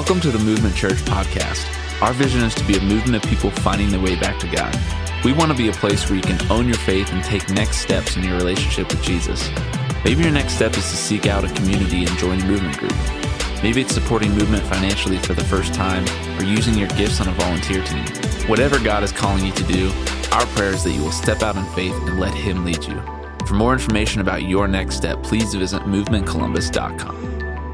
Welcome to the Movement Church podcast. Our vision is to be a movement of people finding their way back to God. We want to be a place where you can own your faith and take next steps in your relationship with Jesus. Maybe your next step is to seek out a community and join a movement group. Maybe it's supporting movement financially for the first time or using your gifts on a volunteer team. Whatever God is calling you to do, our prayer is that you will step out in faith and let Him lead you. For more information about your next step, please visit movementcolumbus.com.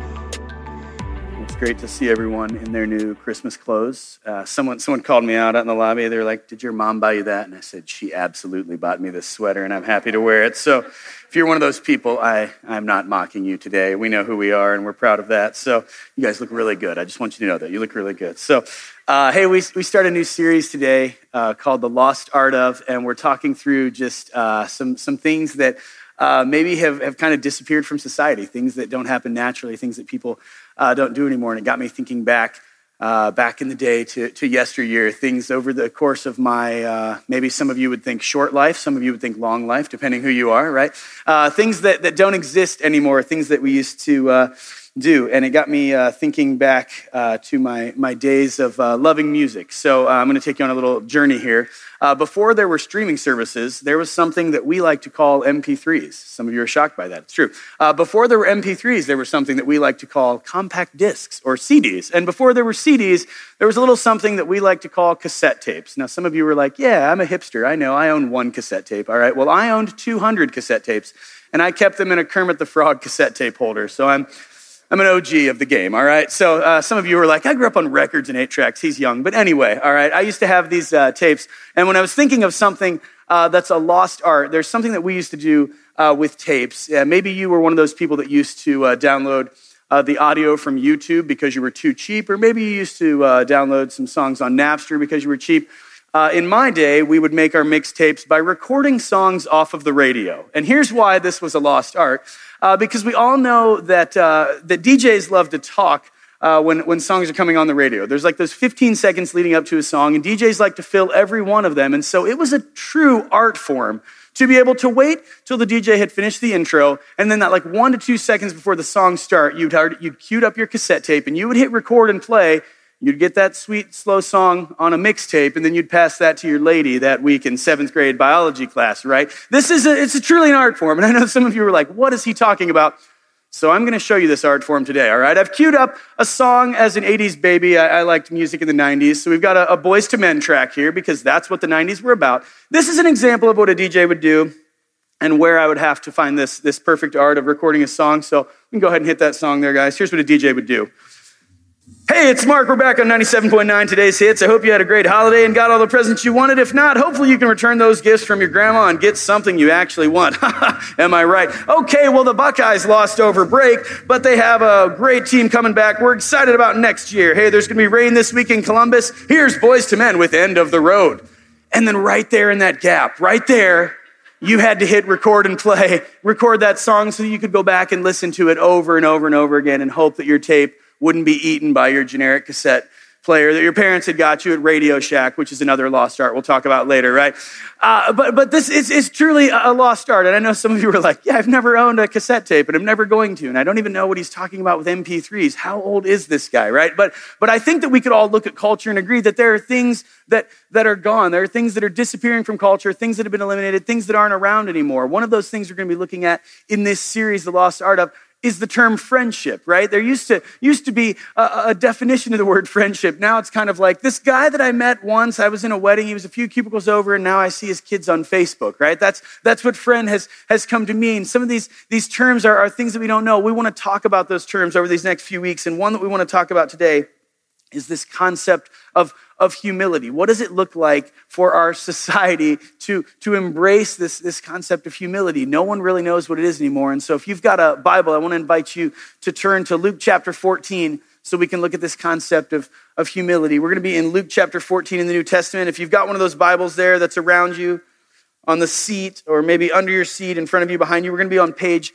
It's great to see everyone in their new Christmas clothes. Someone called me out in the lobby. They were like, "Did your mom buy you that?" And I said, "She absolutely bought me this sweater, and I'm happy to wear it." So if you're one of those people, I'm not mocking you today. We know who we are, and we're proud of that. So you guys look really good. I just want you to know that. You look really good. So, hey, we start a new series today called The Lost Art Of, and we're talking through just some things that maybe have kind of disappeared from society, things that don't happen naturally, things that people don't do anymore. And it got me thinking back in the day to yesteryear, things over the course of my, maybe some of you would think short life, some of you would think long life, depending who you are, right? Things that don't exist anymore, things that we used to do. And it got me thinking back to my days of loving music. So I'm going to take you on a little journey here. Before there were streaming services, there was something that we like to call MP3s. Some of you are shocked by that. It's true. Before there were MP3s, there was something that we like to call compact discs or CDs. And before there were CDs, there was a little something that we like to call cassette tapes. Now, some of you were like, "Yeah, I'm a hipster. I know. I own one cassette tape." All right. Well, I owned 200 cassette tapes, and I kept them in a Kermit the Frog cassette tape holder. So I'm an OG of the game, all right? So some of you were like, "I grew up on records and 8-tracks. He's young." But anyway, all right, I used to have these tapes. And when I was thinking of something that's a lost art, there's something that we used to do with tapes. Maybe you were one of those people that used to download the audio from YouTube because you were too cheap, or maybe you used to download some songs on Napster because you were cheap. In my day, we would make our mixtapes by recording songs off of the radio. And here's why this was a lost art. Because we all know that DJs love to talk when songs are coming on the radio. There's like those 15 seconds leading up to a song, and DJs like to fill every one of them. And so it was a true art form to be able to wait till the DJ had finished the intro, and then that like 1 to 2 seconds before the song start, you'd queued up your cassette tape, and you would hit record and play. You'd get that sweet, slow song on a mixtape, and then you'd pass that to your lady that week in 7th grade biology class, right? It's truly an art form, and I know some of you were like, "What is he talking about?" So I'm going to show you this art form today, all right? I've queued up a song as an 80s baby. I liked music in the 90s, so we've got a Boys to Men track here because that's what the 90s were about. This is an example of what a DJ would do and where I would have to find this perfect art of recording a song. So we can go ahead and hit that song there, guys. Here's what a DJ would do. Hey, it's Mark. We're back on 97.9 Today's Hits. I hope you had a great holiday and got all the presents you wanted. If not, hopefully you can return those gifts from your grandma and get something you actually want. Am I right? Okay, well, the Buckeyes lost over break, but they have a great team coming back. We're excited about next year. Hey, there's going to be rain this week in Columbus. Here's Boys to Men with End of the Road. And then right there in that gap, right there, you had to hit record and play, record that song so you could go back and listen to it over and over and over again and hope that your tape wouldn't be eaten by your generic cassette player that your parents had got you at Radio Shack, which is another lost art we'll talk about later, right? But this is truly a lost art. And I know some of you were like, "Yeah, I've never owned a cassette tape, and I'm never going to. And I don't even know what he's talking about with MP3s. How old is this guy, right?" But I think that we could all look at culture and agree that there are things that are gone. There are things that are disappearing from culture, things that have been eliminated, things that aren't around anymore. One of those things we're going to be looking at in this series, The Lost Art Of, is the term friendship, right? There used to be a definition of the word friendship. Now it's kind of like, this guy that I met once, I was in a wedding, he was a few cubicles over, and now I see his kids on Facebook, right? That's what friend has come to mean. Some of these terms are things that we don't know. We want to talk about those terms over these next few weeks, and one that we want to talk about today is this concept of humility. What does it look like for our society to embrace this concept of humility? No one really knows what it is anymore. And so if you've got a Bible, I want to invite you to turn to Luke chapter 14 so we can look at this concept of humility. We're going to be in Luke chapter 14 in the New Testament. If you've got one of those Bibles there that's around you on the seat or maybe under your seat in front of you, behind you, we're going to be on page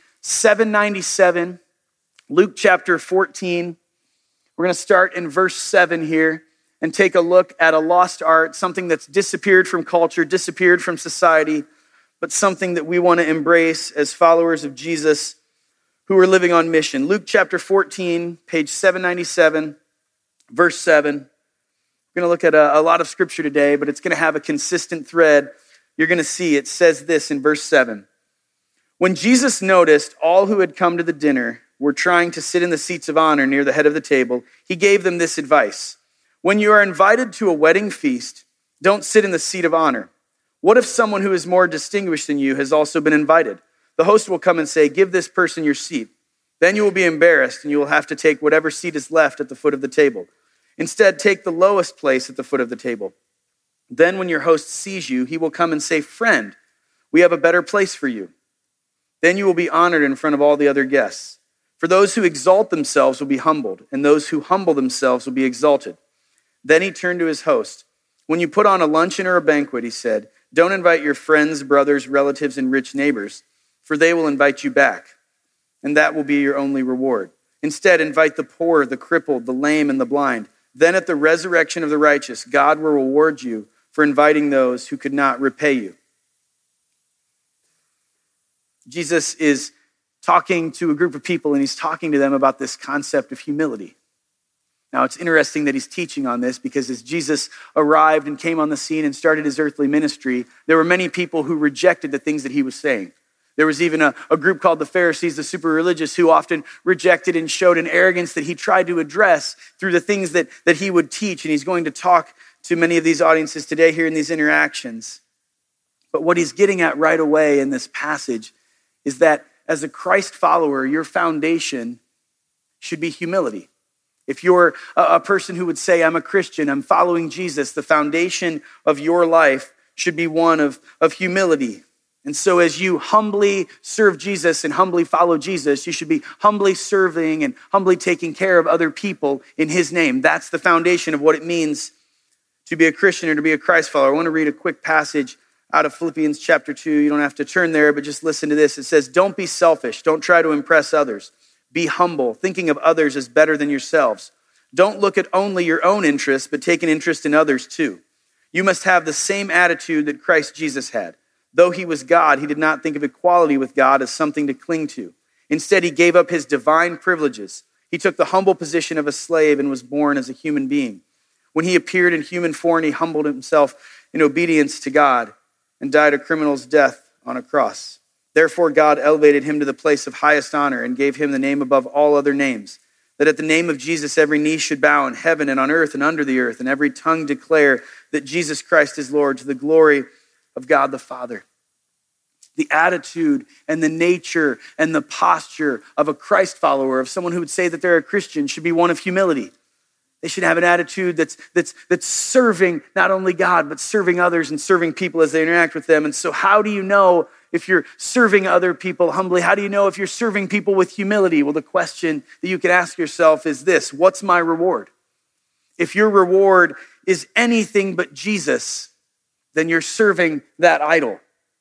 797, Luke chapter 14. We're going to start in verse 7 here and take a look at a lost art, something that's disappeared from culture, disappeared from society, but something that we want to embrace as followers of Jesus who are living on mission. Luke chapter 14, page 797, Verse 7, we're going to look at a lot of scripture today, but it's going to have a consistent thread. You're going to see it says this in verse 7. When Jesus noticed all who had come to the dinner were trying to sit in the seats of honor near the head of the table, he gave them this advice. When you are invited to a wedding feast, don't sit in the seat of honor. What if someone who is more distinguished than you has also been invited? The host will come and say, give this person your seat. Then you will be embarrassed and you will have to take whatever seat is left at the foot of the table. Instead, take the lowest place at the foot of the table. Then when your host sees you, he will come and say, friend, we have a better place for you. Then you will be honored in front of all the other guests. For those who exalt themselves will be humbled, and those who humble themselves will be exalted. Then he turned to his host. When you put on a luncheon or a banquet, he said, don't invite your friends, brothers, relatives, and rich neighbors, for they will invite you back, and that will be your only reward. Instead, invite the poor, the crippled, the lame, and the blind. Then at the resurrection of the righteous, God will reward you for inviting those who could not repay you. Jesus is talking to a group of people, and he's talking to them about this concept of humility. Now, it's interesting that he's teaching on this because as Jesus arrived and came on the scene and started his earthly ministry, there were many people who rejected the things that he was saying. There was even a group called the Pharisees, the super religious, who often rejected and showed an arrogance that he tried to address through the things that he would teach. And he's going to talk to many of these audiences today here in these interactions. But what he's getting at right away in this passage is that as a Christ follower, your foundation should be humility. If you're a person who would say, I'm a Christian, I'm following Jesus, the foundation of your life should be one of humility. And so as you humbly serve Jesus and humbly follow Jesus, you should be humbly serving and humbly taking care of other people in his name. That's the foundation of what it means to be a Christian or to be a Christ follower. I want to read a quick passage out of Philippians chapter 2. You don't have to turn there, but just listen to this. It says, don't be selfish. Don't try to impress others. Be humble, thinking of others as better than yourselves. Don't look at only your own interests, but take an interest in others too. You must have the same attitude that Christ Jesus had. Though he was God, he did not think of equality with God as something to cling to. Instead, he gave up his divine privileges. He took the humble position of a slave and was born as a human being. When he appeared in human form, he humbled himself in obedience to God and died a criminal's death on a cross. Therefore, God elevated him to the place of highest honor and gave him the name above all other names, that at the name of Jesus every knee should bow in heaven and on earth and under the earth, and every tongue declare that Jesus Christ is Lord, to the glory of God the Father. The attitude and the nature and the posture of a Christ follower, of someone who would say that they're a Christian, should be one of humility. They should have an attitude that's serving not only God, but serving others and serving people as they interact with them. And so how do you know if you're serving other people humbly? How do you know if you're serving people with humility? Well, the question that you can ask yourself is this: what's my reward? If your reward is anything but Jesus, then you're serving that idol.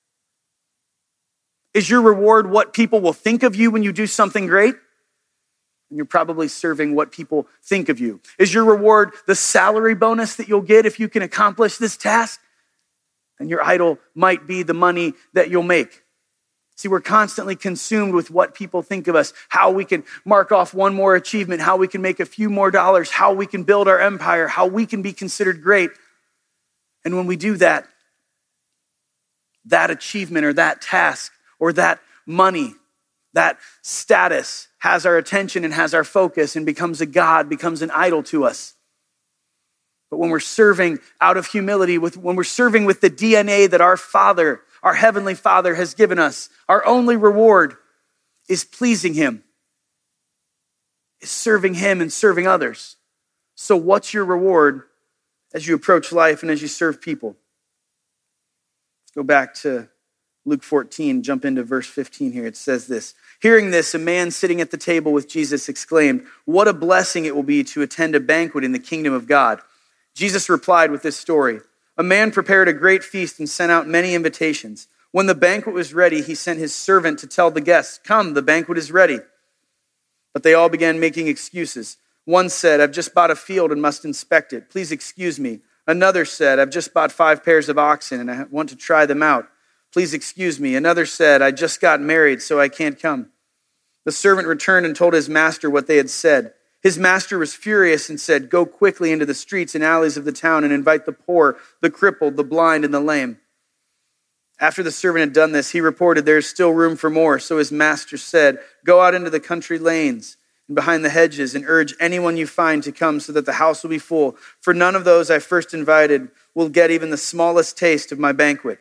Is your reward what people will think of you when you do something great? And you're probably serving what people think of you. Is your reward the salary bonus that you'll get if you can accomplish this task? And your idol might be the money that you'll make. See, we're constantly consumed with what people think of us, how we can mark off one more achievement, how we can make a few more dollars, how we can build our empire, how we can be considered great. And when we do that, that achievement or that task or that money, that status has our attention and has our focus and becomes a god, becomes an idol to us. But when we're serving out of humility, when we're serving with the DNA that our Father, our Heavenly Father has given us, our only reward is pleasing Him, is serving Him and serving others. So what's your reward as you approach life and as you serve people? Let's go back to Luke 14, jump into verse 15 here. It says this: hearing this, a man sitting at the table with Jesus exclaimed, "What a blessing it will be to attend a banquet in the kingdom of God." Jesus replied with this story: a man prepared a great feast and sent out many invitations. When the banquet was ready, he sent his servant to tell the guests, "Come, the banquet is ready." But they all began making excuses. One said, "I've just bought a field and must inspect it. Please excuse me." Another said, "I've just bought 5 pairs of oxen and I want to try them out. Please excuse me." Another said, "I just got married, so I can't come." The servant returned and told his master what they had said. His master was furious and said, "Go quickly into the streets and alleys of the town and invite the poor, the crippled, the blind, and the lame." After the servant had done this, he reported, "There is still room for more." So his master said, "Go out into the country lanes and behind the hedges and urge anyone you find to come so that the house will be full. For none of those I first invited will get even the smallest taste of my banquet."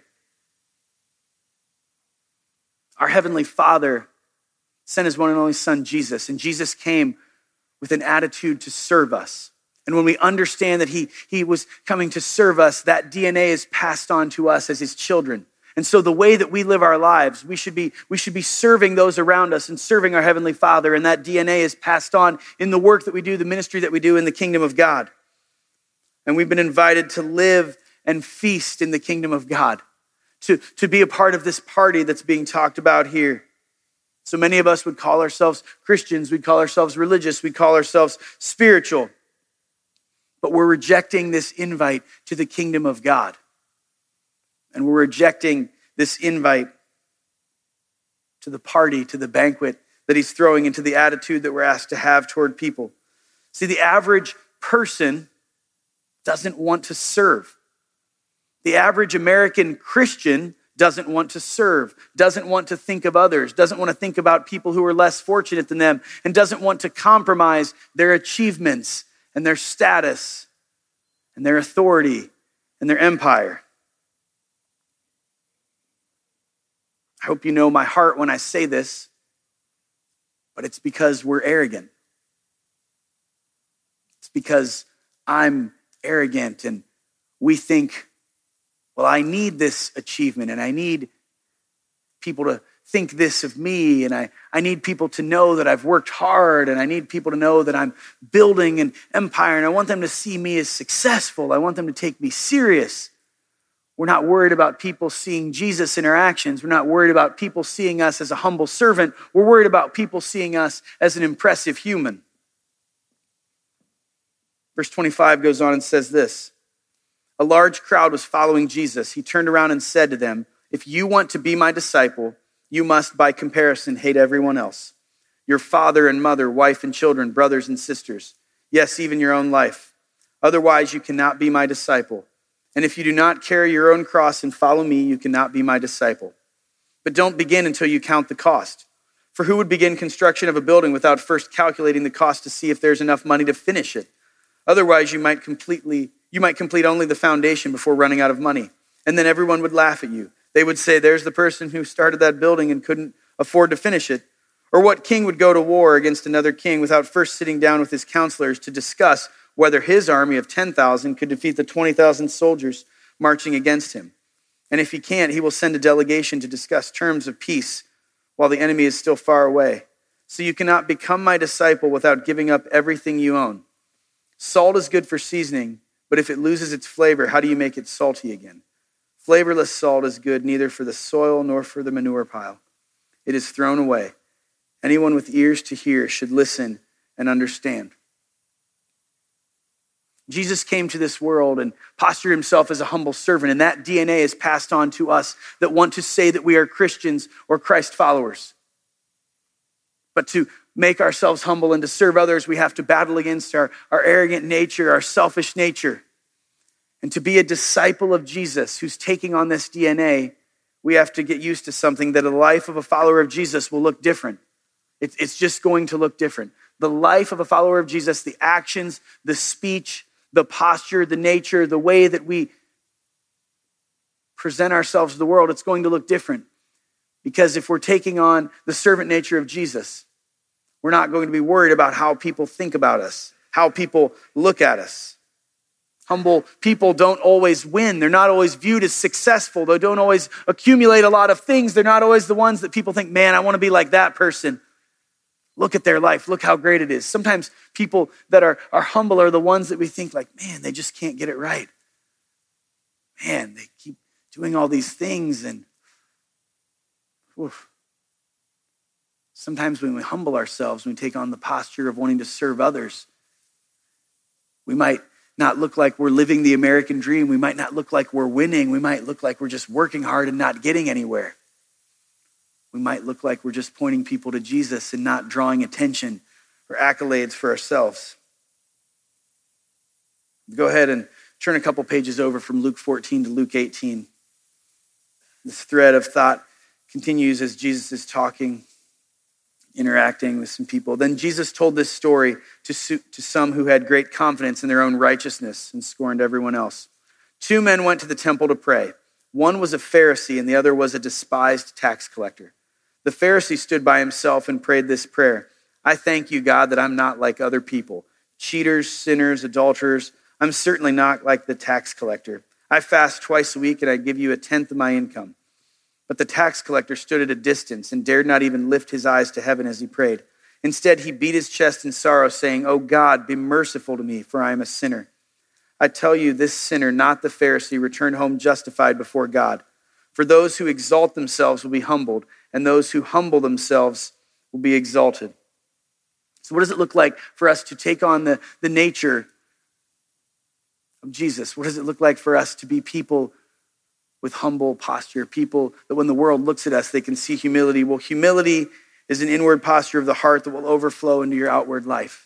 Our Heavenly Father sent his one and only Son, Jesus, and Jesus came with an attitude to serve us. And when we understand that he was coming to serve us, that DNA is passed on to us as his children. And so the way that we live our lives, we should be serving those around us and serving our Heavenly Father. And that DNA is passed on in the work that we do, the ministry that we do in the kingdom of God. And we've been invited to live and feast in the kingdom of God, to be a part of this party that's being talked about here. So many of us would call ourselves Christians, we'd call ourselves religious, we'd call ourselves spiritual. But we're rejecting this invite to the kingdom of God. And we're rejecting this invite to the party, to the banquet that he's throwing, into the attitude that we're asked to have toward people. See, the average person doesn't want to serve. The average American Christian doesn't want to serve, doesn't want to think of others, doesn't want to think about people who are less fortunate than them, and doesn't want to compromise their achievements and their status and their authority and their empire. I hope you know my heart when I say this, but it's because we're arrogant. It's because I'm arrogant and we think, well, I need this achievement and I need people to think this of me, and I need people to know that I've worked hard, and I need people to know that I'm building an empire, and I want them to see me as successful. I want them to take me serious. We're not worried about people seeing Jesus in our actions. We're not worried about people seeing us as a humble servant. We're worried about people seeing us as an impressive human. Verse 25 goes on and says this: "A large crowd was following Jesus. He turned around and said to them, 'If you want to be my disciple, you must by comparison hate everyone else. Your father and mother, wife and children, brothers and sisters. Yes, even your own life. Otherwise you cannot be my disciple. And if you do not carry your own cross and follow me, you cannot be my disciple. But don't begin until you count the cost. For who would begin construction of a building without first calculating the cost to see if there's enough money to finish it? Otherwise, you might complete only the foundation before running out of money. And then everyone would laugh at you. They would say, there's the person who started that building and couldn't afford to finish it. Or what king would go to war against another king without first sitting down with his counselors to discuss whether his army of 10,000 could defeat the 20,000 soldiers marching against him? And if he can't, he will send a delegation to discuss terms of peace while the enemy is still far away. So you cannot become my disciple without giving up everything you own. Salt is good for seasoning, but if it loses its flavor, how do you make it salty again? Flavorless salt is good neither for the soil nor for the manure pile. It is thrown away. Anyone with ears to hear should listen and understand." Jesus came to this world and postured himself as a humble servant, and that DNA is passed on to us that want to say that we are Christians or Christ followers. But to make ourselves humble and to serve others, we have to battle against our arrogant nature, our selfish nature. And to be a disciple of Jesus who's taking on this DNA, we have to get used to something, that a life of a follower of Jesus will look different. It's just going to look different. The life of a follower of Jesus, the actions, the speech, the posture, the nature, the way that we present ourselves to the world, it's going to look different. Because if we're taking on the servant nature of Jesus, we're not going to be worried about how people think about us, how people look at us. Humble people don't always win. They're not always viewed as successful. They don't always accumulate a lot of things. They're not always the ones that people think, man, I want to be like that person. Look at their life. Look how great it is. Sometimes people that are humble are the ones that we think like, man, they just can't get it right. Man, they keep doing all these things. And sometimes when we humble ourselves, when we take on the posture of wanting to serve others, we might not look like we're living the American dream. We might not look like we're winning. We might look like we're just working hard and not getting anywhere. We might look like we're just pointing people to Jesus and not drawing attention or accolades for ourselves. Go ahead and turn a couple pages over from Luke 14 to Luke 18. This thread of thought continues as Jesus is talking, interacting with some people. Then Jesus told this story to some who had great confidence in their own righteousness and scorned everyone else. 2 men went to the temple to pray. One was a Pharisee and the other was a despised tax collector. The Pharisee stood by himself and prayed this prayer: I thank you, God, that I'm not like other people, cheaters, sinners, adulterers. I'm certainly not like the tax collector. I fast twice a week and I give you 1/10 of my income. But the tax collector stood at a distance and dared not even lift his eyes to heaven as he prayed. Instead, he beat his chest in sorrow, saying, Oh God, be merciful to me, for I am a sinner. I tell you, this sinner, not the Pharisee, returned home justified before God. For those who exalt themselves will be humbled, and those who humble themselves will be exalted. So what does it look like for us to take on the nature of Jesus? What does it look like for us to be people with humble posture, people that when the world looks at us, they can see humility? Well, humility is an inward posture of the heart that will overflow into your outward life.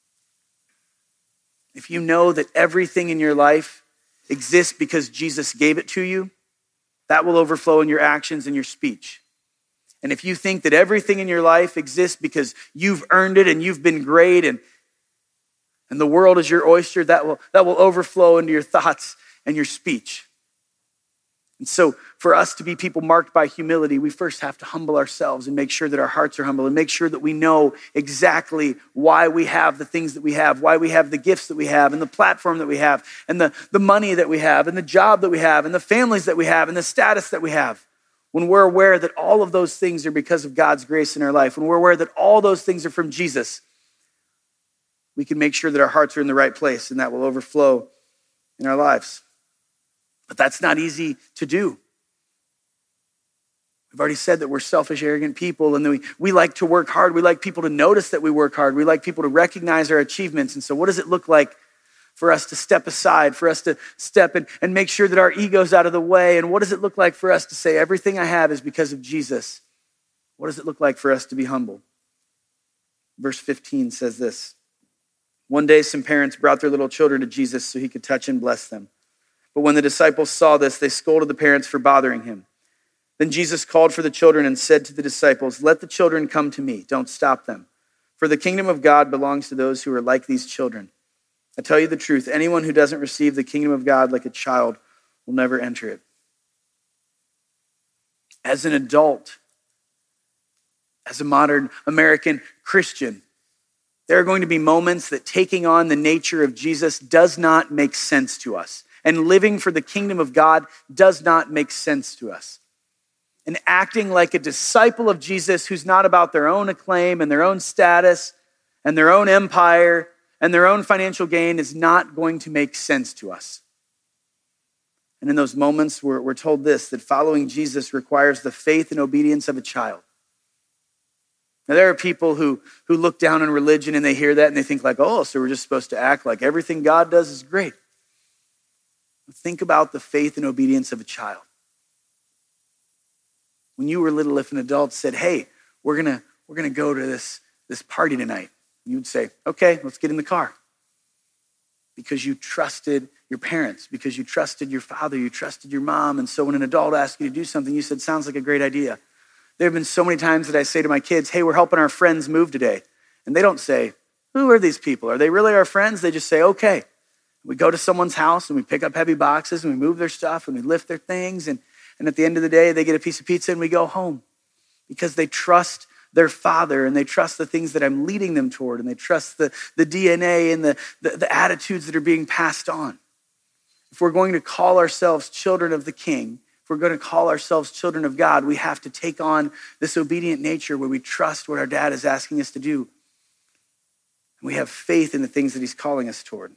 If you know that everything in your life exists because Jesus gave it to you, that will overflow in your actions and your speech. And if you think that everything in your life exists because you've earned it and you've been great and the world is your oyster, that will overflow into your thoughts and your speech. And so for us to be people marked by humility, we first have to humble ourselves and make sure that our hearts are humble and make sure that we know exactly why we have the things that we have, why we have the gifts that we have and the platform that we have and the money that we have and the job that we have and the families that we have and the status that we have. When we're aware that all of those things are because of God's grace in our life, when we're aware that all those things are from Jesus, we can make sure that our hearts are in the right place and that will overflow in our lives. But that's not easy to do. We've already said that we're selfish, arrogant people, and we like to work hard. We like people to notice that we work hard. We like people to recognize our achievements. And so what does it look like for us to step aside, for us to step and make sure that our ego's out of the way? And what does it look like for us to say, everything I have is because of Jesus? What does it look like for us to be humble? Verse 15 says this: One day some parents brought their little children to Jesus so he could touch and bless them. But when the disciples saw this, they scolded the parents for bothering him. Then Jesus called for the children and said to the disciples, Let the children come to me. Don't stop them. For the kingdom of God belongs to those who are like these children. I tell you the truth, anyone who doesn't receive the kingdom of God like a child will never enter it. As an adult, as a modern American Christian, there are going to be moments that taking on the nature of Jesus does not make sense to us. And living for the kingdom of God does not make sense to us. And acting like a disciple of Jesus who's not about their own acclaim and their own status and their own empire and their own financial gain is not going to make sense to us. And in those moments, we're told this, that following Jesus requires the faith and obedience of a child. Now, there are people who look down on religion and they hear that and they think like, oh, so we're just supposed to act like everything God does is great. Think about the faith and obedience of a child. When you were little, if an adult said, hey, we're gonna go to this party tonight, you would say, okay, let's get in the car. Because you trusted your parents, because you trusted your father, you trusted your mom. And so when an adult asked you to do something, you said, sounds like a great idea. There have been so many times that I say to my kids, hey, we're helping our friends move today. And they don't say, who are these people? Are they really our friends? They just say, okay. We go to someone's house and we pick up heavy boxes and we move their stuff and we lift their things. And at the end of the day, they get a piece of pizza and we go home because they trust their father and they trust the things that I'm leading them toward and they trust the DNA and the attitudes that are being passed on. If we're going to call ourselves children of the King, if we're going to call ourselves children of God, we have to take on this obedient nature where we trust what our dad is asking us to do. And we have faith in the things that he's calling us toward.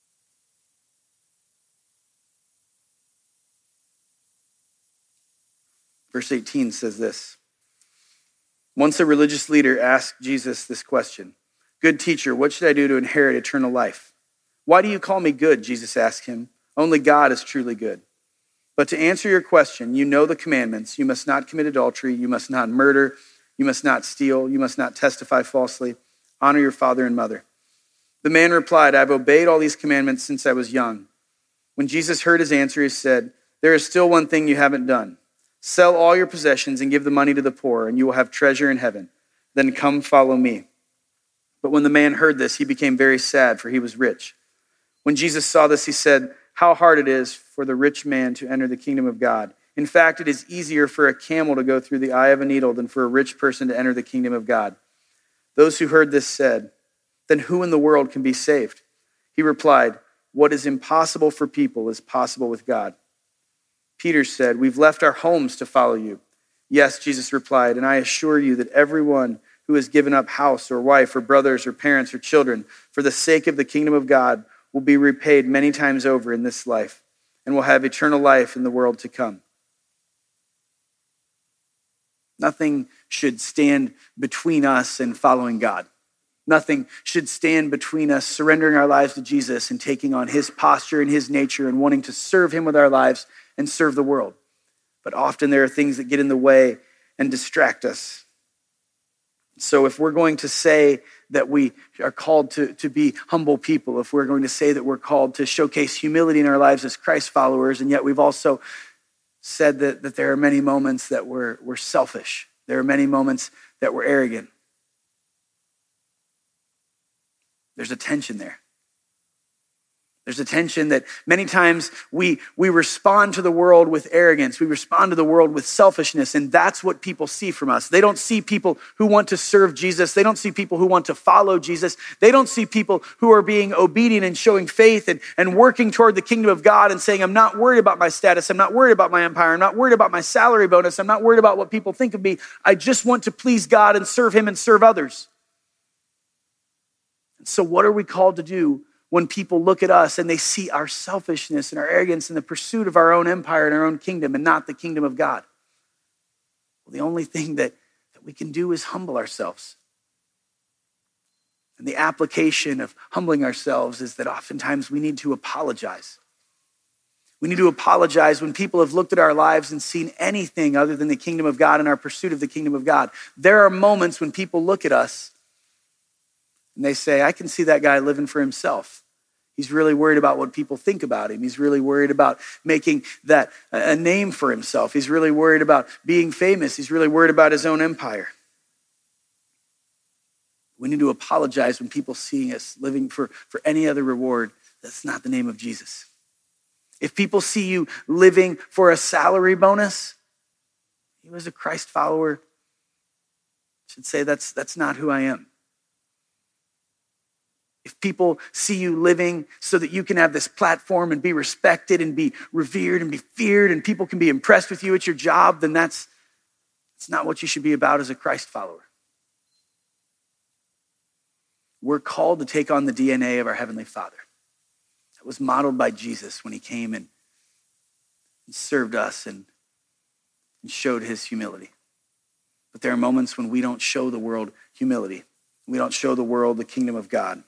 Verse 18 says this: Once a religious leader asked Jesus this question, Good teacher, what should I do to inherit eternal life? Why do you call me good? Jesus asked him. Only God is truly good. But to answer your question, you know the commandments. You must not commit adultery. You must not murder. You must not steal. You must not testify falsely. Honor your father and mother." The man replied, "I've obeyed all these commandments since I was young." When Jesus heard his answer, he said, "There is still one thing you haven't done. Sell all your possessions and give the money to the poor, and you will have treasure in heaven. Then come follow me." But when the man heard this, he became very sad, for he was rich. When Jesus saw this, he said, "How hard it is for the rich man to enter the kingdom of God. In fact, it is easier for a camel to go through the eye of a needle than for a rich person to enter the kingdom of God." Those who heard this said, "Then who in the world can be saved?" He replied, "What is impossible for people is possible with God." Peter said, "We've left our homes to follow you." "Yes," Jesus replied, "and I assure you that everyone who has given up house or wife or brothers or parents or children for the sake of the kingdom of God will be repaid many times over in this life and will have eternal life in the world to come." Nothing should stand between us and following God. Nothing should stand between us surrendering our lives to Jesus and taking on his posture and his nature and wanting to serve him with our lives and serve the world. But often there are things that get in the way and distract us. So if we're going to say that we are called to be humble people, if we're going to say that we're called to showcase humility in our lives as Christ followers, and yet we've also said that there are many moments that we're selfish. There are many moments that we're arrogant. There's a tension there. There's a tension that many times we respond to the world with arrogance. We respond to the world with selfishness, and that's what people see from us. They don't see people who want to serve Jesus. They don't see people who want to follow Jesus. They don't see people who are being obedient and showing faith and working toward the kingdom of God and saying, "I'm not worried about my status. I'm not worried about my empire. I'm not worried about my salary bonus. I'm not worried about what people think of me. I just want to please God and serve him and serve others." And so what are we called to do when people look at us and they see our selfishness and our arrogance in the pursuit of our own empire and our own kingdom and not the kingdom of God? Well, the only thing that we can do is humble ourselves. And the application of humbling ourselves is that oftentimes we need to apologize. We need to apologize when people have looked at our lives and seen anything other than the kingdom of God and our pursuit of the kingdom of God. There are moments when people look at us and they say, "I can see that guy living for himself. He's really worried about what people think about him. He's really worried about making that a name for himself. He's really worried about being famous. He's really worried about his own empire." We need to apologize when people see us living for any other reward. That's not the name of Jesus. If people see you living for a salary bonus, you as a Christ follower should say, that's not who I am. If people see you living so that you can have this platform and be respected and be revered and be feared and people can be impressed with you at your job, then it's not what you should be about as a Christ follower. We're called to take on the DNA of our Heavenly Father. That was modeled by Jesus when he came and served us and showed his humility. But there are moments when we don't show the world humility. We don't show the world the kingdom of God.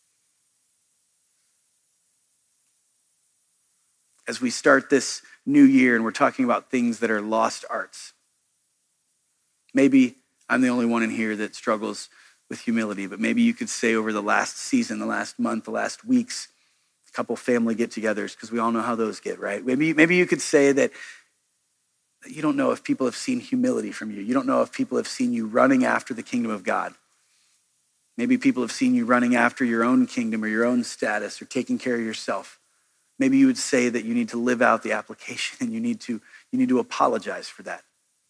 As we start this new year and we're talking about things that are lost arts, maybe I'm the only one in here that struggles with humility, but maybe you could say over the last season, the last month, the last weeks, a couple family get-togethers, because we all know how those get, right? Maybe you could say that you don't know if people have seen humility from you. You don't know if people have seen you running after the kingdom of God. Maybe people have seen you running after your own kingdom or your own status or taking care of yourself. Maybe you would say that you need to live out the application and you need to apologize for that.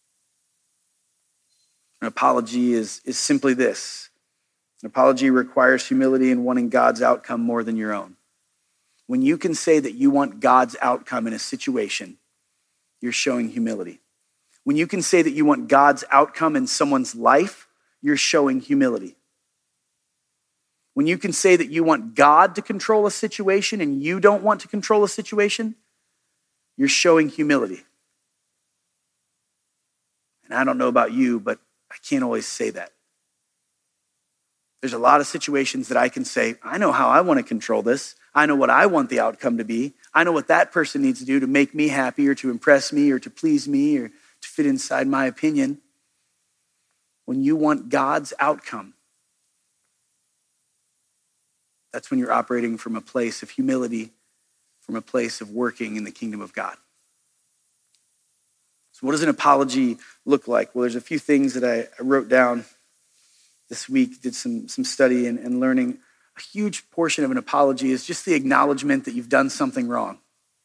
An apology is simply this. An apology requires humility and wanting God's outcome more than your own. When you can say that you want God's outcome in a situation, you're showing humility. When you can say that you want God's outcome in someone's life, you're showing humility. When you can say that you want God to control a situation and you don't want to control a situation, you're showing humility. And I don't know about you, but I can't always say that. There's a lot of situations that I can say, I know how I want to control this. I know what I want the outcome to be. I know what that person needs to do to make me happy or to impress me or to please me or to fit inside my opinion. When you want God's outcome, That's when you're operating from a place of humility, from a place of working in the kingdom of God. So what does an apology look like? Well, there's a few things that I wrote down this week, did some study and learning. A huge portion of an apology is just the acknowledgement that you've done something wrong.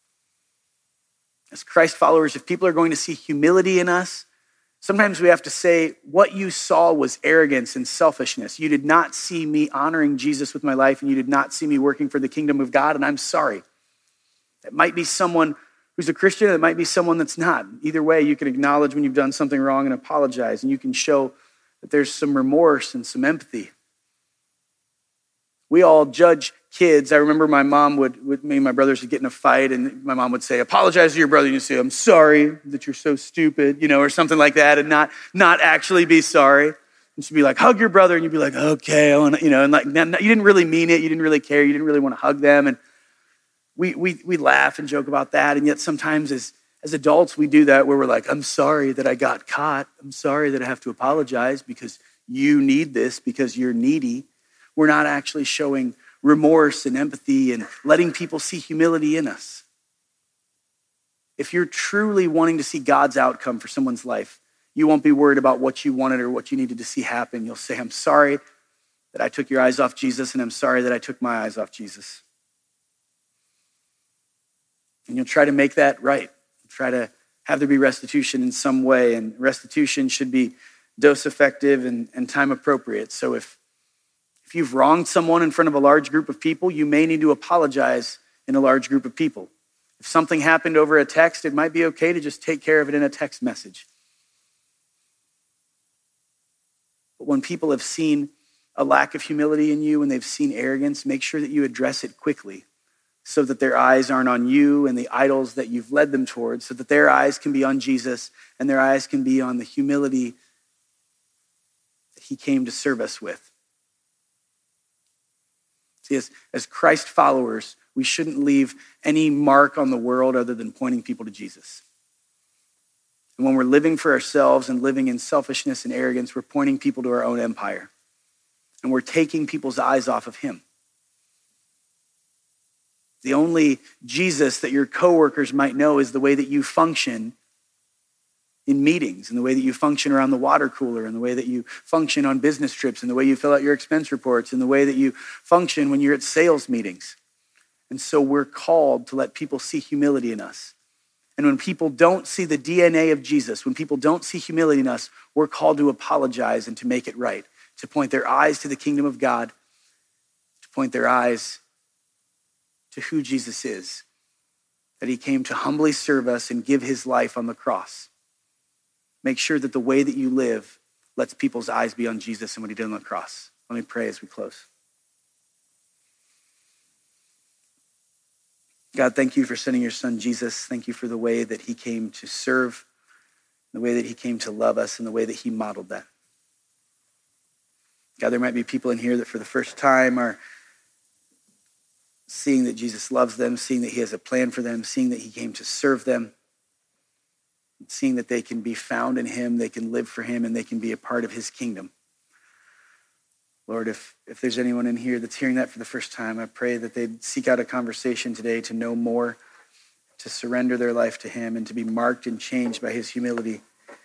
As Christ followers, if people are going to see humility in us, sometimes we have to say, what you saw was arrogance and selfishness. You did not see me honoring Jesus with my life, and you did not see me working for the kingdom of God, and I'm sorry. It might be someone who's a Christian, it might be someone that's not. Either way, you can acknowledge when you've done something wrong and apologize, and you can show that there's some remorse and some empathy. We all judge kids. I remember my mom me and my brothers would get in a fight, and my mom would say, apologize to your brother. And you say, I'm sorry that you're so stupid, or something like that, and not actually be sorry. And she'd be like, hug your brother. And you'd be like, okay, I want to, and like, you didn't really mean it. You didn't really care. You didn't really want to hug them. And we laugh and joke about that. And yet sometimes as adults, we do that where we're like, I'm sorry that I got caught. I'm sorry that I have to apologize because you need this, because you're needy. We're not actually showing remorse and empathy and letting people see humility in us. If you're truly wanting to see God's outcome for someone's life, you won't be worried about what you wanted or what you needed to see happen. You'll say, I'm sorry that I took your eyes off Jesus, and I'm sorry that I took my eyes off Jesus. And you'll try to make that right. Try to have there be restitution in some way, and restitution should be dose effective and time appropriate. So if you've wronged someone in front of a large group of people, you may need to apologize in a large group of people. If something happened over a text, it might be okay to just take care of it in a text message. But when people have seen a lack of humility in you and they've seen arrogance, make sure that you address it quickly so that their eyes aren't on you and the idols that you've led them towards, so that their eyes can be on Jesus and their eyes can be on the humility that he came to serve us with. See, as Christ followers, we shouldn't leave any mark on the world other than pointing people to Jesus. And when we're living for ourselves and living in selfishness and arrogance, we're pointing people to our own empire. And we're taking people's eyes off of him. The only Jesus that your coworkers might know is the way that you function in meetings, and the way that you function around the water cooler, and the way that you function on business trips, and the way you fill out your expense reports, and the way that you function when you're at sales meetings. And so we're called to let people see humility in us. And when people don't see the DNA of Jesus, when people don't see humility in us, we're called to apologize and to make it right, to point their eyes to the kingdom of God, to point their eyes to who Jesus is, that he came to humbly serve us and give his life on the cross. Make sure that the way that you live lets people's eyes be on Jesus and what he did on the cross. Let me pray as we close. God, thank you for sending your son, Jesus. Thank you for the way that he came to serve, the way that he came to love us, and the way that he modeled that. God, there might be people in here that for the first time are seeing that Jesus loves them, seeing that he has a plan for them, seeing that he came to serve them, seeing that they can be found in him, they can live for him, and they can be a part of his kingdom. Lord, if there's anyone in here that's hearing that for the first time, I pray that they'd seek out a conversation today to know more, to surrender their life to him, and to be marked and changed by his humility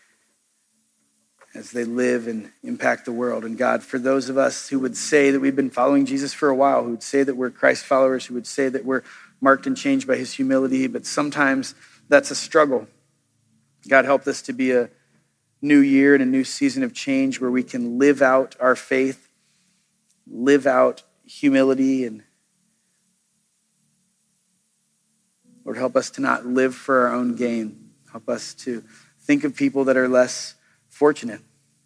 as they live and impact the world. And God, for those of us who would say that we've been following Jesus for a while, who would say that we're Christ followers, who would say that we're marked and changed by his humility, but sometimes that's a struggle. God, help this to be a new year and a new season of change where we can live out our faith, live out humility, and Lord, help us to not live for our own gain. Help us to think of people that are less fortunate.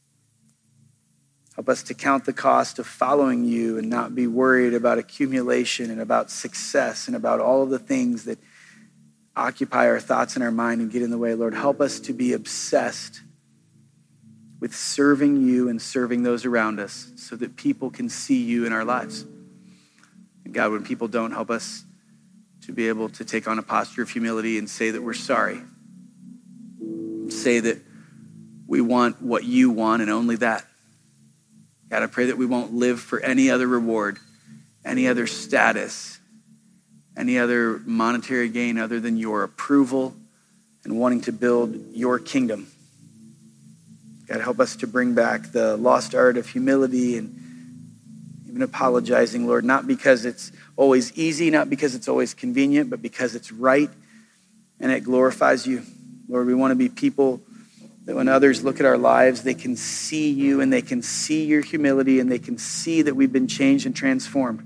Help us to count the cost of following you and not be worried about accumulation and about success and about all of the things that occupy our thoughts and our mind and get in the way. Lord, help us to be obsessed with serving you and serving those around us so that people can see you in our lives. And God, when people don't, help us to be able to take on a posture of humility and say that we're sorry. Say that we want what you want and only that. God, I pray that we won't live for any other reward any other status, any other monetary gain other than your approval and wanting to build your kingdom. God, help us to bring back the lost art of humility and even apologizing, Lord, not because it's always easy, not because it's always convenient, but because it's right and it glorifies you. Lord, we want to be people that when others look at our lives, they can see you and they can see your humility and they can see that we've been changed and transformed.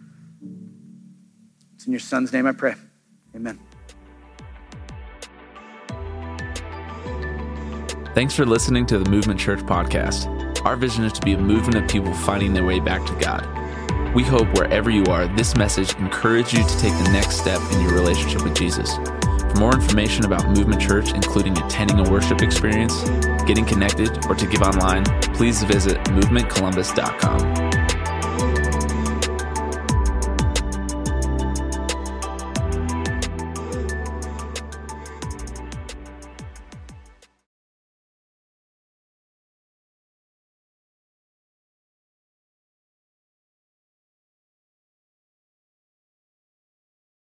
It's in your Son's name I pray. Amen. Thanks for listening to the Movement Church podcast. Our vision is to be a movement of people finding their way back to God. We hope wherever you are, this message encourages you to take the next step in your relationship with Jesus. For more information about Movement Church, including attending a worship experience, getting connected, or to give online, please visit movementcolumbus.com.